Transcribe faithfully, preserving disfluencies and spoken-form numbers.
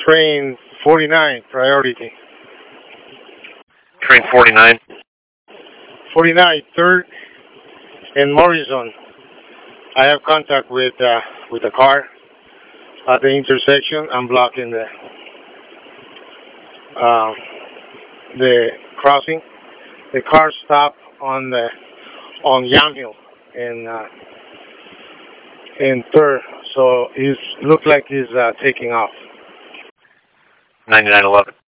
Train forty-nine, priority. Train forty-nine. forty-nine, third and Morrison. I have contact with uh, with the car at the intersection. I'm blocking the uh, the crossing. The car stopped on the on Yamhill in uh, in third, so he's looked like he's uh, taking off. ninety-nine eleven.